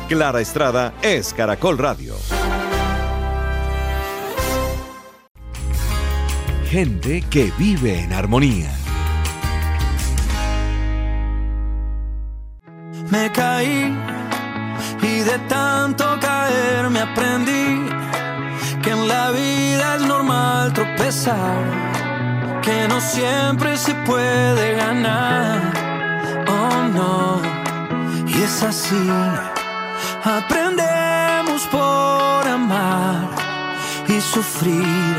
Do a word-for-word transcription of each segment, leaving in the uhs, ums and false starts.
Clara Estrada es Caracol Radio. Gente que vive en armonía. Me caí y de tanto caer me aprendí que en la vida es normal tropezar, que no siempre se puede ganar, oh no, y es así, aprendemos por amar y sufrir,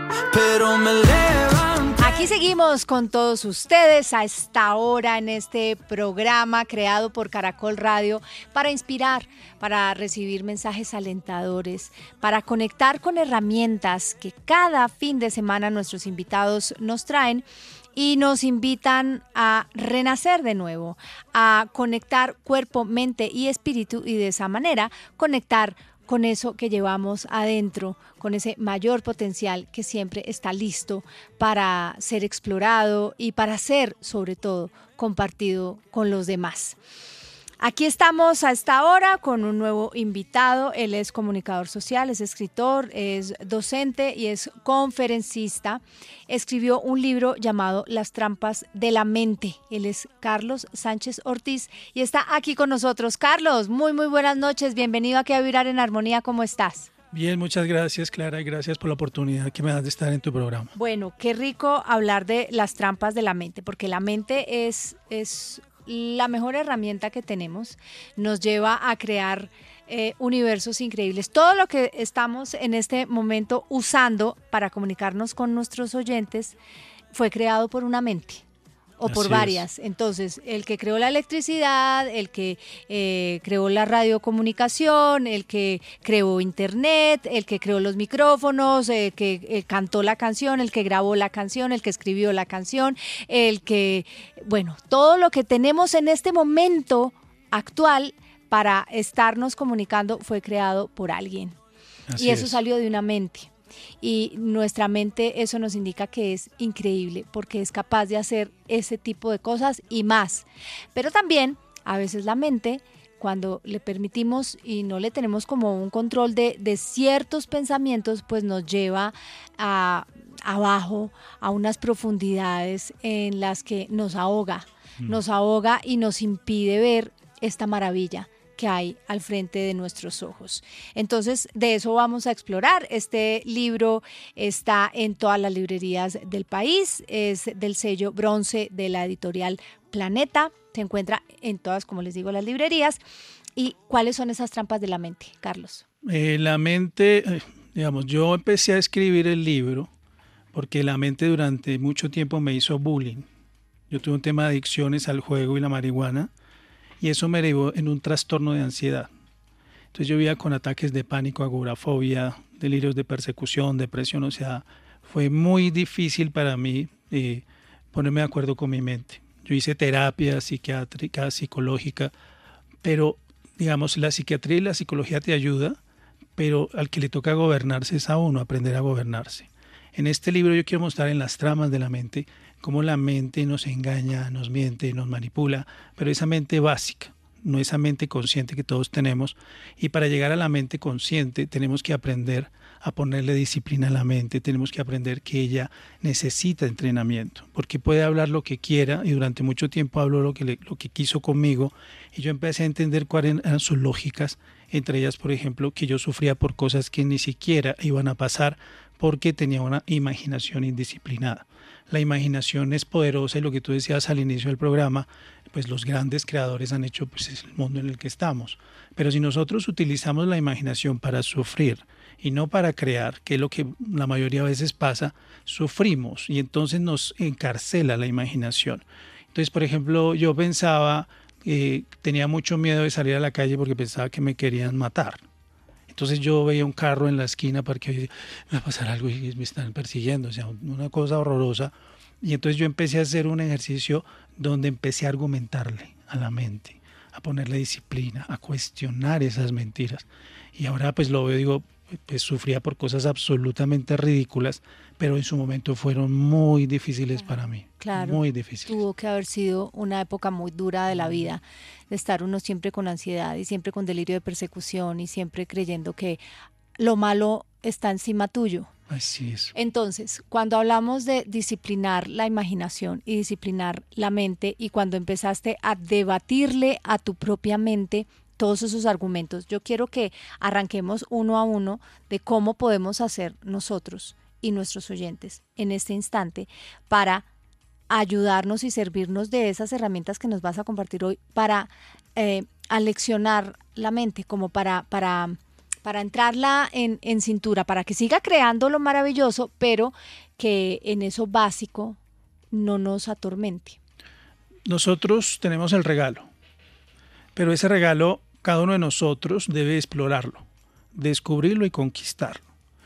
pero me levanto. Aquí seguimos con todos ustedes a esta hora en este programa creado por Caracol Radio para inspirar, para recibir mensajes alentadores, para conectar con herramientas que cada fin de semana nuestros invitados nos traen y nos invitan a renacer de nuevo, a conectar cuerpo, mente y espíritu y de esa manera conectar con eso que llevamos adentro, con ese mayor potencial que siempre está listo para ser explorado y para ser, sobre todo, compartido con los demás. Aquí estamos a esta hora con un nuevo invitado. Él es comunicador social, es escritor, es docente y es conferencista. Escribió un libro llamado Las trampas de la mente. Él es Carlos Sánchez Ortiz y está aquí con nosotros. Carlos, muy muy buenas noches. Bienvenido aquí a Vibrar en Armonía. ¿Cómo estás? Bien, muchas gracias, Clara, y gracias por la oportunidad que me das de estar en tu programa. Bueno, qué rico hablar de las trampas de la mente, porque la mente es... es la mejor herramienta que tenemos, nos lleva a crear eh, universos increíbles. Todo lo que estamos en este momento usando para comunicarnos con nuestros oyentes fue creado por una mente o por Así varias. es. Entonces, el que creó la electricidad, el que eh, creó la radiocomunicación, el que creó internet, el que creó los micrófonos, el que eh, cantó la canción, el que grabó la canción, el que escribió la canción, el que, bueno, todo lo que tenemos en este momento actual para estarnos comunicando fue creado por alguien. Así y eso es. salió de una mente. Y nuestra mente, eso nos indica que es increíble porque es capaz de hacer ese tipo de cosas y más. Pero también a veces la mente, cuando le permitimos y no le tenemos como un control de, de ciertos pensamientos, pues nos lleva a abajo, a unas profundidades en las que nos ahoga, mm. nos ahoga y nos impide ver esta maravilla que hay al frente de nuestros ojos. Entonces, de eso vamos a explorar. Este libro está en todas las librerías del país, es del sello bronce de la editorial Planeta, se encuentra en todas, como les digo, las librerías. ¿Y cuáles son esas trampas de la mente, Carlos? Eh, la mente, eh, digamos, yo empecé a escribir el libro porque la mente durante mucho tiempo me hizo bullying. Yo tuve un tema de adicciones al juego y la marihuana, y eso me derivó en un trastorno de ansiedad. Entonces yo vivía con ataques de pánico, agorafobia, delirios de persecución, depresión. O sea, fue muy difícil para mí eh, ponerme de acuerdo con mi mente. Yo hice terapia psiquiátrica, psicológica, pero digamos, la psiquiatría y la psicología te ayuda, pero al que le toca gobernarse es a uno, aprender a gobernarse. En este libro yo quiero mostrar en las tramas de la mente cómo la mente nos engaña, nos miente, nos manipula, pero esa mente básica, no esa mente consciente que todos tenemos. Y para llegar a la mente consciente tenemos que aprender a ponerle disciplina a la mente, tenemos que aprender que ella necesita entrenamiento, porque puede hablar lo que quiera y durante mucho tiempo habló lo que, le, lo que quiso conmigo y yo empecé a entender cuáles eran sus lógicas, entre ellas, por ejemplo, que yo sufría por cosas que ni siquiera iban a pasar porque tenía una imaginación indisciplinada. La imaginación es poderosa y lo que tú decías al inicio del programa, pues los grandes creadores han hecho pues, el mundo en el que estamos. Pero si nosotros utilizamos la imaginación para sufrir y no para crear, que es lo que la mayoría de veces pasa, sufrimos y entonces nos encarcela la imaginación. Entonces, por ejemplo, yo pensaba, eh, tenía mucho miedo de salir a la calle porque pensaba que me querían matar. Entonces yo veía un carro en la esquina porque me va a pasar algo y me están persiguiendo, o sea, una cosa horrorosa. Y entonces yo empecé a hacer un ejercicio donde empecé a argumentarle a la mente, a ponerle disciplina, a cuestionar esas mentiras. Y ahora pues lo veo y digo, pues sufría por cosas absolutamente ridículas, pero en su momento fueron muy difíciles Claro, para mí, claro. muy difíciles. Tuvo que haber sido una época muy dura de la vida, de estar uno siempre con ansiedad y siempre con delirio de persecución y siempre creyendo que lo malo está encima tuyo. Así es. Entonces, cuando hablamos de disciplinar la imaginación y disciplinar la mente, y cuando empezaste a debatirle a tu propia mente todos esos argumentos, yo quiero que arranquemos uno a uno de cómo podemos hacer nosotros y nuestros oyentes en este instante para ayudarnos y servirnos de esas herramientas que nos vas a compartir hoy para eh, aleccionar la mente, como para... para para entrarla en, en cintura, para que siga creando lo maravilloso, pero que en eso básico no nos atormente. Nosotros tenemos el regalo, pero ese regalo cada uno de nosotros debe explorarlo, descubrirlo y conquistarlo.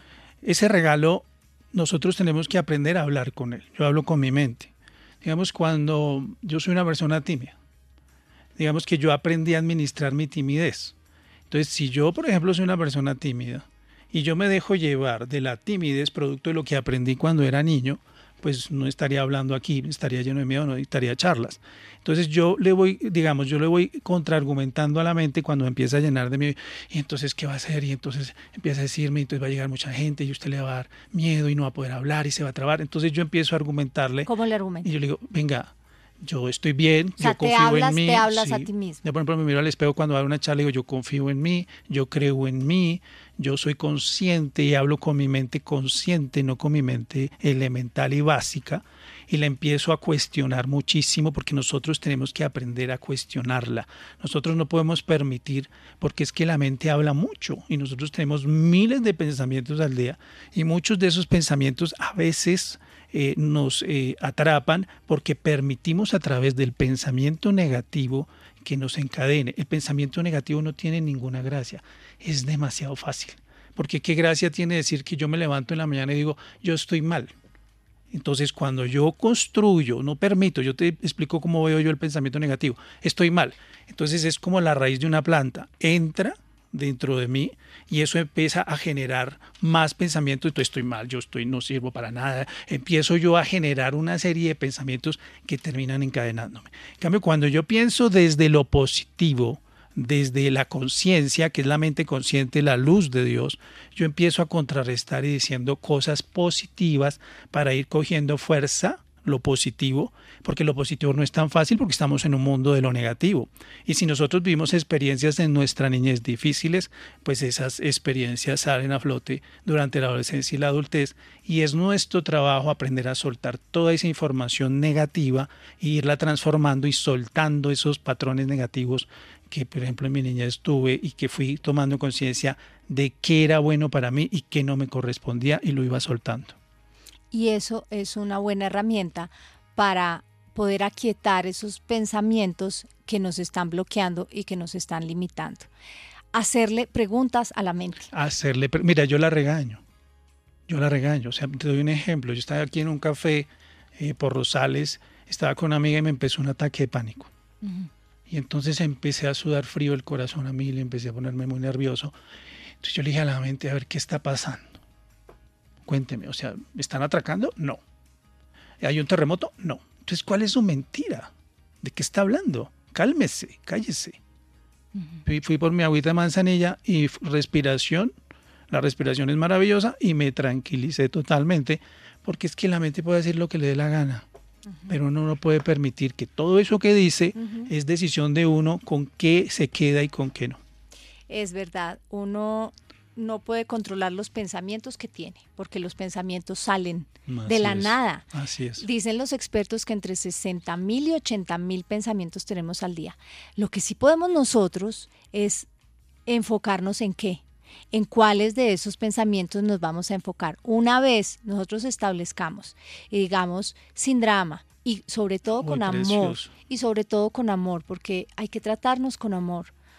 Ese regalo nosotros tenemos que aprender a hablar con él. Yo hablo con mi mente. Digamos, cuando yo soy una persona tímida, digamos que yo aprendí a administrar mi timidez. Entonces, si yo, por ejemplo, soy una persona tímida y yo me dejo llevar de la timidez producto de lo que aprendí cuando era niño, pues no estaría hablando aquí, estaría lleno de miedo, no estaría charlas. Entonces yo le voy, digamos, yo le voy contraargumentando a la mente cuando empieza a llenar de miedo. Y entonces, ¿qué va a hacer? Y entonces empieza a decirme, entonces va a llegar mucha gente y usted le va a dar miedo y no va a poder hablar y se va a trabar. Entonces yo empiezo a argumentarle. ¿Cómo le argumento? Y yo le digo, venga, yo estoy bien, o sea, yo confío te hablas, en mí. Te hablas sí. a ti mismo. Yo, por ejemplo, me miro al espejo cuando hago una charla y digo, yo confío en mí, yo creo en mí, yo soy consciente y hablo con mi mente consciente, no con mi mente elemental y básica, y la empiezo a cuestionar muchísimo porque nosotros tenemos que aprender a cuestionarla. Nosotros no podemos permitir, porque es que la mente habla mucho y nosotros tenemos miles de pensamientos al día y muchos de esos pensamientos a veces eh, nos eh, atrapan porque permitimos a través del pensamiento negativo que nos encadene. El pensamiento negativo no tiene ninguna gracia, es demasiado fácil. Porque qué gracia tiene decir que yo me levanto en la mañana y digo, yo estoy mal. Entonces, cuando yo construyo, no permito, yo te explico cómo veo yo el pensamiento negativo, estoy mal. Entonces es como la raíz de una planta, entra dentro de mí y eso empieza a generar más pensamientos. Entonces estoy mal, yo estoy, no sirvo para nada. Empiezo yo a generar una serie de pensamientos que terminan encadenándome. En cambio, cuando yo pienso desde lo positivo, desde la conciencia, que es la mente consciente, la luz de Dios, yo empiezo a contrarrestar y diciendo cosas positivas para ir cogiendo fuerza, lo positivo, porque lo positivo no es tan fácil porque estamos en un mundo de lo negativo. Y si nosotros vivimos experiencias en nuestra niñez difíciles, pues esas experiencias salen a flote durante la adolescencia y la adultez, y es nuestro trabajo aprender a soltar toda esa información negativa e irla transformando y soltando esos patrones negativos que, por ejemplo, en mi niñez tuve y que fui tomando conciencia de qué era bueno para mí y qué no me correspondía y lo iba soltando. Y eso es una buena herramienta para poder aquietar esos pensamientos que nos están bloqueando y que nos están limitando. Hacerle preguntas a la mente. Hacerle, mira, yo la regaño. Yo la regaño. O sea, te doy un ejemplo. Yo estaba aquí en un café eh, por Rosales, estaba con una amiga y me empezó un ataque de pánico. Uh-huh. Y entonces empecé a sudar frío el corazón a mí, le empecé a ponerme muy nervioso. Entonces yo le dije a la mente, a ver, ¿qué está pasando? Cuénteme, o sea, ¿me están atracando? No. ¿Hay un terremoto? No. Entonces, ¿cuál es su mentira? ¿De qué está hablando? Cálmese, cállese. Uh-huh. Fui por mi agüita de manzanilla y respiración. La respiración es maravillosa y me tranquilicé totalmente porque es que la mente puede decir lo que le dé la gana. Uh-huh. Pero uno no puede permitir que todo eso que dice uh-huh. es decisión de uno con qué se queda y con qué no. Es verdad, uno no puede controlar los pensamientos que tiene, porque los pensamientos salen Así de la es. nada. Así es. Dicen los expertos que entre sesenta mil y ochenta mil pensamientos tenemos al día. Lo que sí podemos nosotros es enfocarnos en qué, en cuáles de esos pensamientos nos vamos a enfocar. Una vez nosotros establezcamos y digamos sin drama y sobre todo Muy con precioso. amor, y sobre todo con amor, porque hay que tratarnos con amor.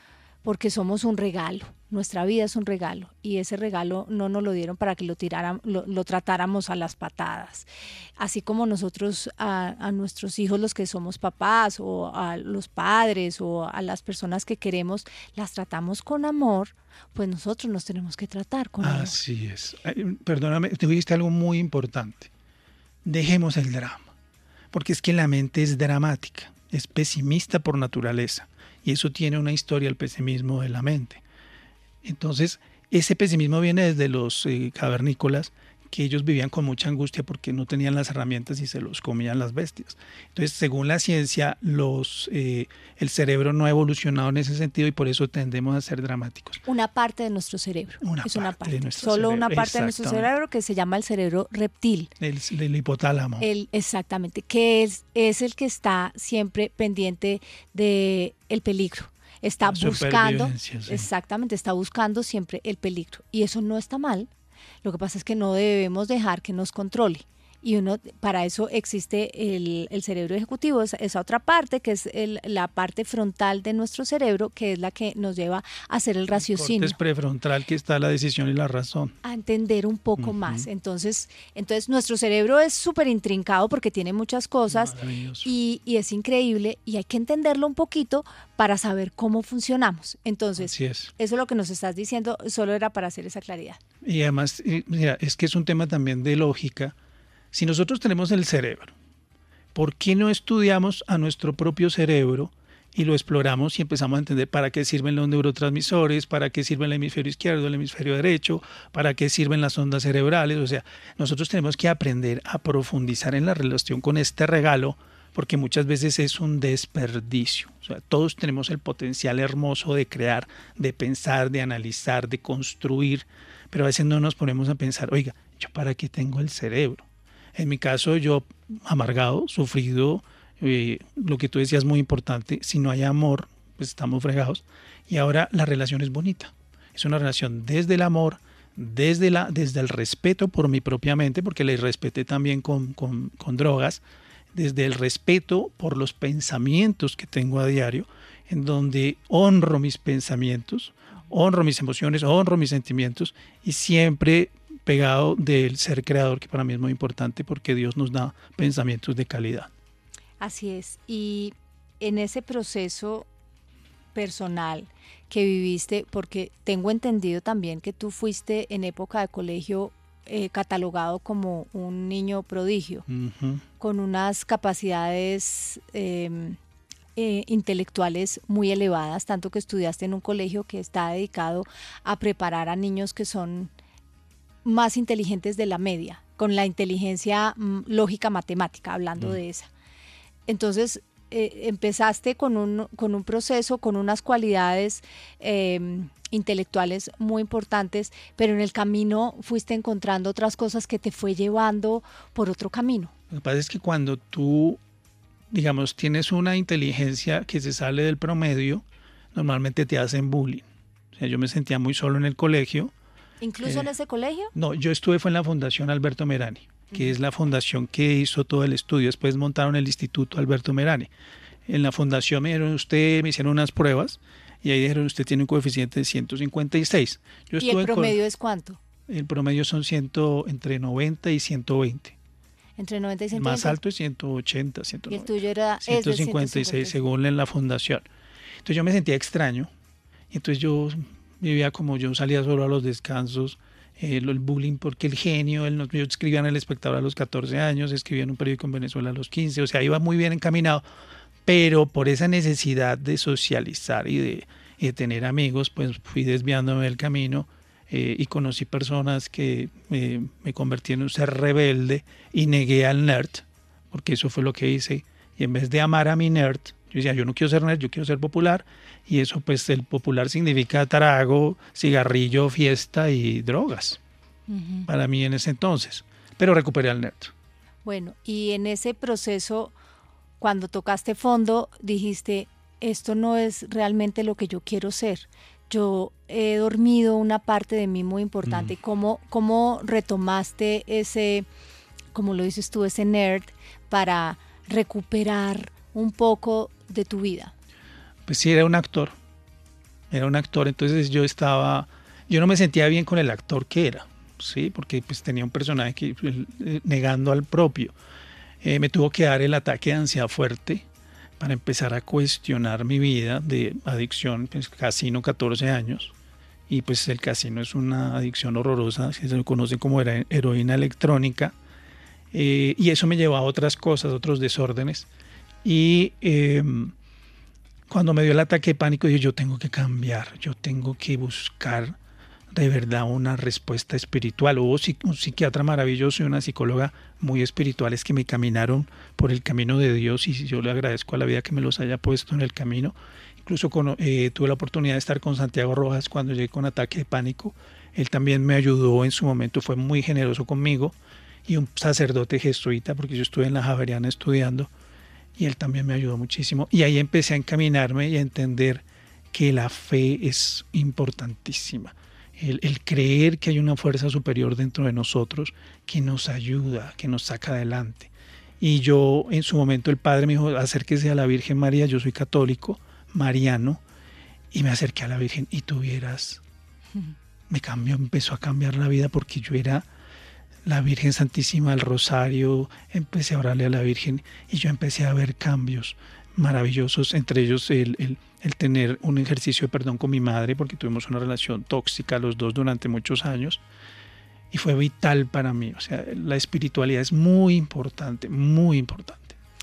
porque somos un regalo. Nuestra vida es un regalo y ese regalo no nos lo dieron para que lo, tiraran, lo, lo tratáramos a las patadas. Así como nosotros a, a nuestros hijos, los que somos papás o a los padres o a las personas que queremos, las tratamos con amor, pues nosotros nos tenemos que tratar con amor. Así es. Ay, perdóname, te dijiste algo muy importante. Dejemos el drama, porque es que la mente es dramática, es pesimista por naturaleza y eso tiene una historia, el pesimismo de la mente. Entonces, ese pesimismo viene desde los eh, cavernícolas, que ellos vivían con mucha angustia porque no tenían las herramientas y se los comían las bestias. Entonces, según la ciencia, los, eh, el cerebro no ha evolucionado en ese sentido y por eso tendemos a ser dramáticos. Una parte de nuestro cerebro. Una es parte una parte. de nuestro Solo cerebro. una parte de nuestro cerebro que se llama el cerebro reptil. El, el hipotálamo. El, exactamente, que es, es el que está siempre pendiente del peligro. Está La buscando, sí. exactamente, está buscando siempre el peligro. Y eso no está mal. Lo que pasa es que no debemos dejar que nos controle. Y uno, para eso existe el, el cerebro ejecutivo, esa, esa otra parte que es el, la parte frontal de nuestro cerebro, que es la que nos lleva a hacer el raciocinio. Es prefrontal que está la decisión y la razón. A entender un poco uh-huh. más. Entonces, entonces, nuestro cerebro es súper intrincado porque tiene muchas cosas y, y es increíble y hay que entenderlo un poquito para saber cómo funcionamos. Entonces, Así es. Eso es lo que nos estás diciendo, solo era para hacer esa claridad. Y además, mira, es que es un tema también de lógica. Si nosotros tenemos el cerebro, ¿por qué no estudiamos a nuestro propio cerebro y lo exploramos y empezamos a entender para qué sirven los neurotransmisores, para qué sirve el hemisferio izquierdo, el hemisferio derecho, para qué sirven las ondas cerebrales? O sea, nosotros tenemos que aprender a profundizar en la relación con este regalo, porque muchas veces es un desperdicio. O sea, todos tenemos el potencial hermoso de crear, de pensar, de analizar, de construir, pero a veces no nos ponemos a pensar, oiga, ¿yo para qué tengo el cerebro? En mi caso, yo amargado, sufrido, eh, lo que tú decías muy importante, si no hay amor, pues estamos fregados. Y ahora la relación es bonita. Es una relación desde el amor, desde, la, desde el respeto por mi propia mente, porque la irrespeté también con, con, con drogas, desde el respeto por los pensamientos que tengo a diario, en donde honro mis pensamientos, honro mis emociones, honro mis sentimientos y siempre pegado del ser creador, que para mí es muy importante porque Dios nos da pensamientos de calidad. Así es. Y en ese proceso personal que viviste, porque tengo entendido también que tú fuiste en época de colegio eh, catalogado como un niño prodigio, uh-huh. con unas capacidades eh, eh, intelectuales muy elevadas, tanto que estudiaste en un colegio que está dedicado a preparar a niños que son más inteligentes de la media, con la inteligencia mm, lógica matemática, hablando mm. de esa. Entonces, eh, empezaste con un, con un proceso, con unas cualidades eh, intelectuales muy importantes, pero en el camino fuiste encontrando otras cosas que te fue llevando por otro camino. Lo que pasa es que cuando tú, digamos, tienes una inteligencia que se sale del promedio, normalmente te hacen bullying. O sea, yo me sentía muy solo en el colegio. ¿Incluso eh, en ese colegio? No, yo estuve fue en la Fundación Alberto Merani, que uh-huh. es la fundación que hizo todo el estudio. Después montaron el Instituto Alberto Merani. En la fundación me dijeron, usted, me hicieron unas pruebas y ahí dijeron, usted tiene un coeficiente de ciento cincuenta y seis. Yo ¿Y el promedio con, es cuánto? El promedio son cien, entre noventa y ciento veinte. Entre noventa y ciento veinte. El más alto es ciento ochenta, ciento noventa. Y el tuyo era ciento cincuenta y seis, según en la fundación. Entonces yo me sentía extraño y entonces yo vivía como yo salía solo a los descansos, eh, el bullying porque el genio, el, yo escribía en El Espectador a los catorce años, escribía en un periódico en Venezuela a los quince, o sea, iba muy bien encaminado, pero por esa necesidad de socializar y de, y de tener amigos, pues fui desviándome del camino eh, y conocí personas que eh, me convertí en un ser rebelde y negué al nerd, porque eso fue lo que hice, y en vez de amar a mi nerd, yo decía, yo no quiero ser nerd, yo quiero ser popular, y eso pues el popular significa trago, cigarrillo, fiesta y drogas, uh-huh. para mí en ese entonces, pero recuperé al nerd. Bueno, y en ese proceso, cuando tocaste fondo, dijiste, esto no es realmente lo que yo quiero ser, yo he dormido una parte de mí muy importante, uh-huh. ¿Cómo, cómo retomaste ese, como lo dices tú, ese nerd para recuperar un poco de tu vida? Pues sí, era un actor, era un actor, entonces yo estaba, yo no me sentía bien con el actor que era, ¿sí? Porque pues tenía un personaje que, eh, negando al propio. Eh, me tuvo que dar el ataque de ansiedad fuerte para empezar a cuestionar mi vida de adicción, pues casino, catorce años, y pues el casino es una adicción horrorosa, que se conoce como heroína electrónica, eh, y eso me llevó a otras cosas, otros desórdenes, y eh, cuando me dio el ataque de pánico dije, yo tengo que cambiar, yo tengo que buscar de verdad una respuesta espiritual. Hubo un psiquiatra maravilloso y una psicóloga muy espirituales que me caminaron por el camino de Dios, y yo le agradezco a la vida que me los haya puesto en el camino. Incluso con, eh, tuve la oportunidad de estar con Santiago Rojas cuando llegué con ataque de pánico. Él también me ayudó en su momento, fue muy generoso conmigo, y un sacerdote jesuita, porque yo estuve en la Javeriana estudiando, y él también me ayudó muchísimo. Y ahí empecé a encaminarme y a entender que la fe es importantísima. El, el creer que hay una fuerza superior dentro de nosotros que nos ayuda, que nos saca adelante. Y yo, en su momento, el padre me dijo, acérquese a la Virgen María, yo soy católico, mariano, y me acerqué a la Virgen y tuvieras, me cambió, empezó a cambiar la vida, porque yo era la Virgen Santísima, el Rosario, empecé a orarle a la Virgen y yo empecé a ver cambios maravillosos, entre ellos el, el, el tener un ejercicio de perdón con mi madre, porque tuvimos una relación tóxica los dos durante muchos años, y fue vital para mí. O sea, la espiritualidad es muy importante, muy importante.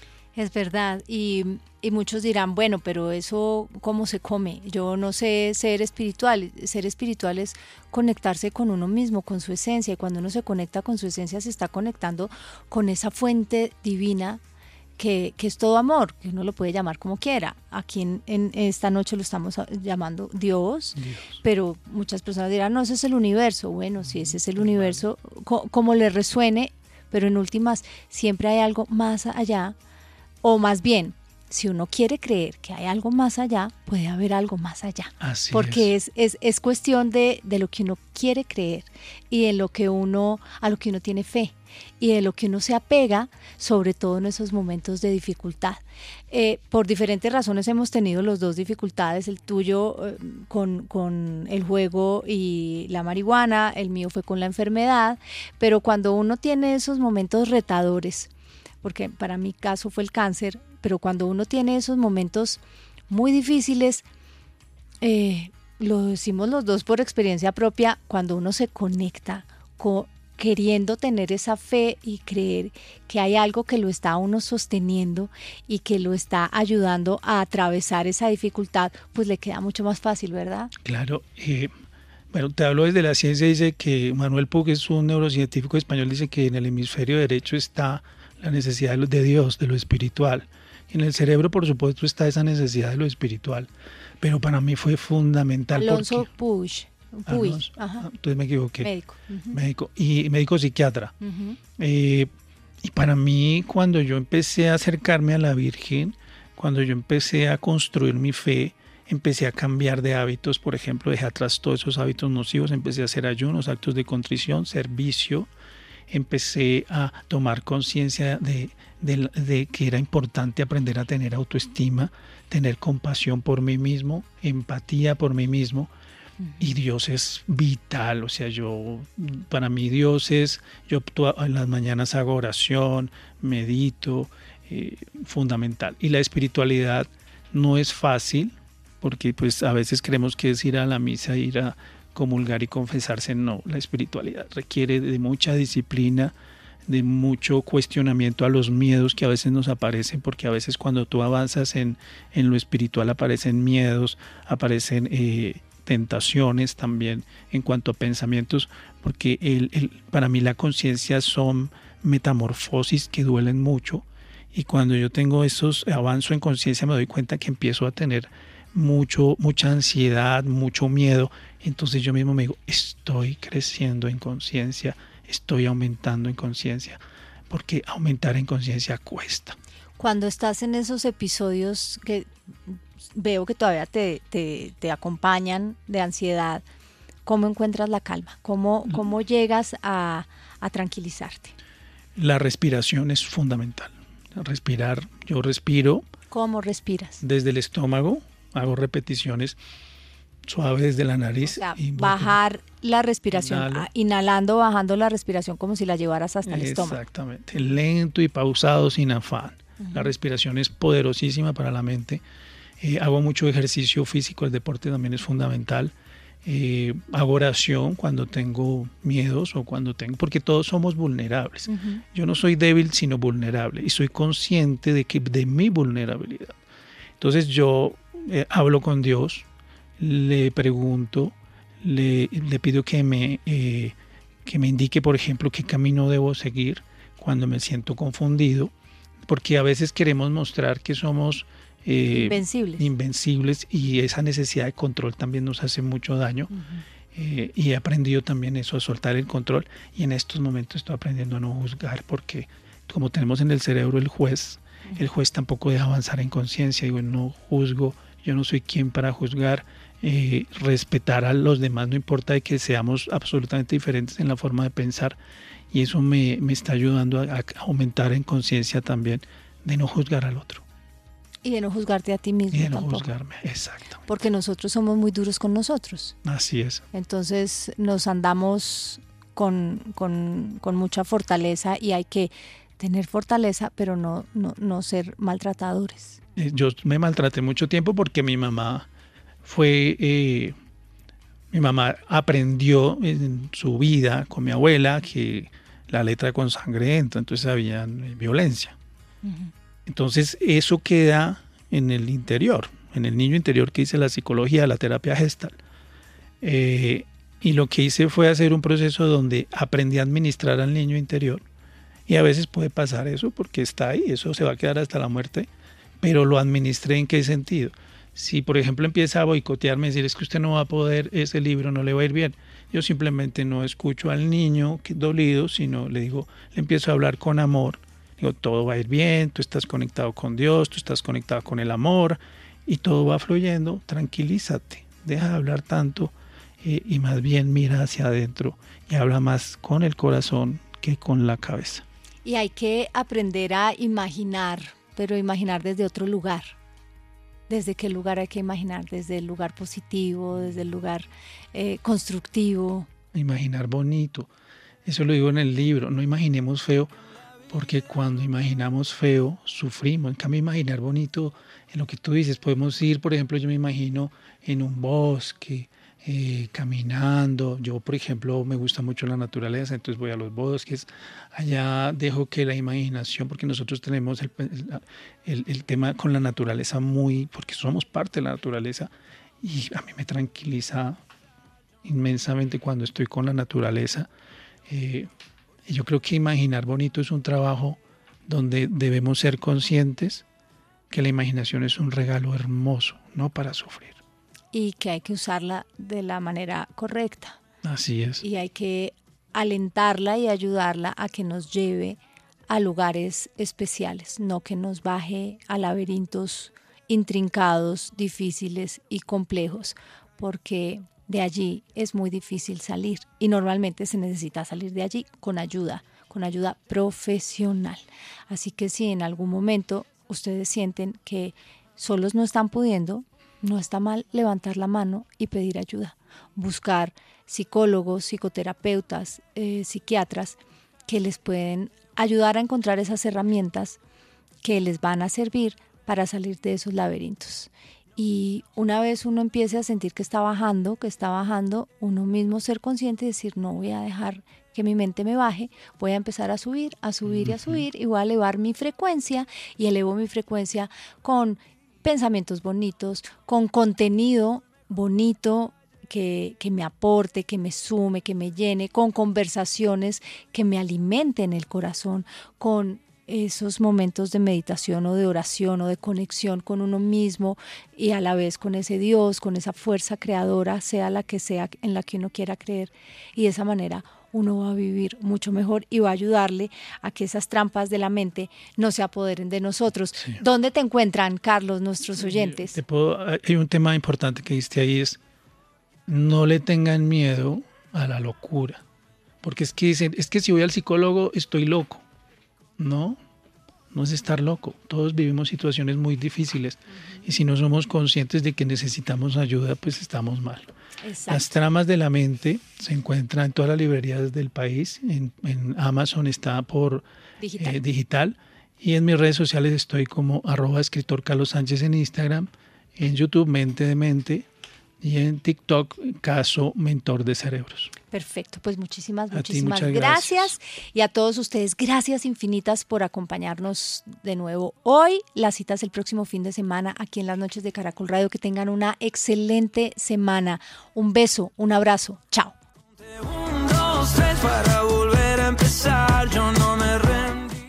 Es verdad, y, y muchos dirán, bueno, pero eso ¿cómo se come? Yo no sé ser espiritual. Ser espiritual es conectarse con uno mismo, con su esencia, y cuando uno se conecta con su esencia se está conectando con esa fuente divina que, que es todo amor, que uno lo puede llamar como quiera. Aquí en, en esta noche lo estamos llamando Dios, Dios, pero muchas personas dirán, no, ese es el universo. Bueno, si ese es el universo, co- como le resuene, pero en últimas siempre hay algo más allá, o más bien, si uno quiere creer que hay algo más allá, puede haber algo más allá. Así porque es. es, es, es cuestión de, de lo que uno quiere creer y de lo que uno, a lo que uno tiene fe y de lo que uno se apega, sobre todo en esos momentos de dificultad. Eh, por diferentes razones hemos tenido los dos dificultades, el tuyo eh, con, con el juego y la marihuana, el mío fue con la enfermedad, pero cuando uno tiene esos momentos retadores, porque para mi caso fue el cáncer, pero cuando uno tiene esos momentos muy difíciles, eh, lo decimos los dos por experiencia propia, cuando uno se conecta con, queriendo tener esa fe y creer que hay algo que lo está a uno sosteniendo y que lo está ayudando a atravesar esa dificultad, pues le queda mucho más fácil, ¿verdad? Claro. Eh, bueno, te hablo desde la ciencia, dice que Manuel Puig es un neurocientífico español, dice que en el hemisferio derecho está la necesidad de, lo, de Dios, de lo espiritual. Y en el cerebro, por supuesto, está esa necesidad de lo espiritual. Pero para mí fue fundamental. Alonso porque, Puig. Puig. Alonso, Ajá. Entonces me equivoqué. Médico. Uh-huh. Médico. Y médico psiquiatra. Uh-huh. Eh, y para mí, cuando yo empecé a acercarme a la Virgen, cuando yo empecé a construir mi fe, empecé a cambiar de hábitos. Por ejemplo, dejé atrás todos esos hábitos nocivos, empecé a hacer ayunos, actos de contrición, servicio. Empecé a tomar conciencia de, de, de que era importante aprender a tener autoestima, tener compasión por mí mismo, empatía por mí mismo. Uh-huh. Y Dios es vital. O sea, yo, para mí Dios es, yo en las mañanas hago oración, medito, eh, fundamental. Y la espiritualidad no es fácil, porque pues a veces creemos que es ir a la misa, ir a comulgar y confesarse. No, la espiritualidad requiere de mucha disciplina, de mucho cuestionamiento a los miedos que a veces nos aparecen, porque a veces cuando tú avanzas en, en lo espiritual aparecen miedos, aparecen eh, tentaciones también en cuanto a pensamientos, porque el, el, para mí la conciencia son metamorfosis que duelen mucho, y cuando yo tengo esos avanzo en conciencia me doy cuenta que empiezo a tener mucho, mucha ansiedad, mucho miedo. Entonces yo mismo me digo, estoy creciendo en conciencia, estoy aumentando en conciencia, porque aumentar en conciencia cuesta. Cuando estás en esos episodios que veo que todavía te, te, te acompañan de ansiedad, ¿cómo encuentras la calma? ¿Cómo, cómo llegas a, a tranquilizarte? La respiración es fundamental. Respirar, yo respiro. ¿Cómo respiras? Desde el estómago, hago repeticiones suave desde la nariz. O sea, y bajar la respiración, Inhalo. ah, inhalando, bajando la respiración como si la llevaras hasta el estómago. Exactamente, lento y pausado, sin afán. Uh-huh. La respiración es poderosísima para la mente. Eh, hago mucho ejercicio físico, el deporte también es fundamental. Eh, hago oración cuando tengo miedos o cuando tengo, porque todos somos vulnerables. Uh-huh. Yo no soy débil, sino vulnerable, y soy consciente de que de mi vulnerabilidad. Entonces yo eh, hablo con Dios, le pregunto, le, le pido que me, eh, que me indique, por ejemplo, qué camino debo seguir cuando me siento confundido, porque a veces queremos mostrar que somos eh, invencibles. invencibles y esa necesidad de control también nos hace mucho daño. Uh-huh. eh, y he aprendido también eso, a soltar el control, y en estos momentos estoy aprendiendo a no juzgar, porque como tenemos en el cerebro el juez, uh-huh. el juez tampoco deja avanzar en conciencia. Digo, no juzgo, yo no soy quien para juzgar. Eh, respetar a los demás, no importa de que seamos absolutamente diferentes en la forma de pensar, y eso me, me está ayudando a, a aumentar en conciencia también de no juzgar al otro. Y de no juzgarte a ti mismo y de no tampoco. juzgarme, exactamente. Porque nosotros somos muy duros con nosotros. Así es. Entonces nos andamos con, con, con mucha fortaleza, y hay que tener fortaleza, pero no, no, no ser maltratadores. Eh, yo me maltraté mucho tiempo porque mi mamá fue, eh, mi mamá aprendió en su vida con mi abuela que la letra con sangre entra, entonces había violencia. Uh-huh. Entonces eso queda en el interior, en el niño interior, que dice la psicología, la terapia Gestalt. Eh, y lo que hice fue hacer un proceso donde aprendí a administrar al niño interior, y a veces puede pasar eso porque está ahí, eso se va a quedar hasta la muerte, pero lo administré. ¿En qué sentido? Si, por ejemplo, empieza a boicotearme, decir, es que usted no va a poder, ese libro no le va a ir bien, yo simplemente no escucho al niño que dolido, sino le digo, le empiezo a hablar con amor, digo, todo va a ir bien, tú estás conectado con Dios, tú estás conectado con el amor, y todo va fluyendo, tranquilízate, deja de hablar tanto, eh, y más bien mira hacia adentro y habla más con el corazón que con la cabeza. Y hay que aprender a imaginar, pero imaginar desde otro lugar. ¿Desde qué lugar hay que imaginar? Desde el lugar positivo, desde el lugar eh, constructivo. Imaginar bonito. Eso lo digo en el libro. No imaginemos feo, porque cuando imaginamos feo, sufrimos. En cambio, imaginar bonito, en lo que tú dices, podemos ir, por ejemplo, yo me imagino en un bosque, eh, caminando. Yo, por ejemplo, me gusta mucho la naturaleza, entonces voy a los bosques. Allá dejo que la imaginación, porque nosotros tenemos el, el, el tema con la naturaleza muy, porque somos parte de la naturaleza, y a mí me tranquiliza inmensamente cuando estoy con la naturaleza. Eh, y yo creo que imaginar bonito es un trabajo donde debemos ser conscientes que la imaginación es un regalo hermoso, no para sufrir. Y que hay que usarla de la manera correcta. Así es. Y hay que alentarla y ayudarla a que nos lleve a lugares especiales, no que nos baje a laberintos intrincados, difíciles y complejos, porque de allí es muy difícil salir, y normalmente se necesita salir de allí con ayuda, con ayuda profesional. Así que si en algún momento ustedes sienten que solos no están pudiendo, no está mal levantar la mano y pedir ayuda, buscar psicólogos, psicoterapeutas, eh, psiquiatras que les pueden ayudar a encontrar esas herramientas que les van a servir para salir de esos laberintos. Y una vez uno empiece a sentir que está bajando, que está bajando, uno mismo ser consciente y decir, no voy a dejar que mi mente me baje, voy a empezar a subir, a subir y a subir, y voy a elevar mi frecuencia, y elevo mi frecuencia con pensamientos bonitos, con contenido bonito que, que me aporte, que me sume, que me llene, con conversaciones que me alimenten el corazón, con esos momentos de meditación o de oración o de conexión con uno mismo, y a la vez con ese Dios, con esa fuerza creadora, sea la que sea en la que uno quiera creer, y de esa manera uno va a vivir mucho mejor y va a ayudarle a que esas trampas de la mente no se apoderen de nosotros. Sí. ¿Dónde te encuentran, Carlos, nuestros oyentes? Te puedo, hay un tema importante que diste ahí, es no le tengan miedo a la locura, porque es que dicen, es que si voy al psicólogo estoy loco. No, no es estar loco. Todos vivimos situaciones muy difíciles uh-huh. y si no somos conscientes de que necesitamos ayuda, pues estamos mal. Exacto. Las tramas de la mente se encuentran en todas las librerías del país, en, en Amazon está por digital. Eh, digital y en mis redes sociales estoy como arroba escritor Carlos Sánchez en Instagram, en YouTube Mente de Mente y en TikTok Caso Mentor de Cerebros. Perfecto, pues muchísimas, a muchísimas ti, gracias. gracias y a todos ustedes, gracias infinitas por acompañarnos de nuevo hoy. La cita es el próximo fin de semana aquí en las noches de Caracol Radio. Que tengan una excelente semana. Un beso, un abrazo, chao.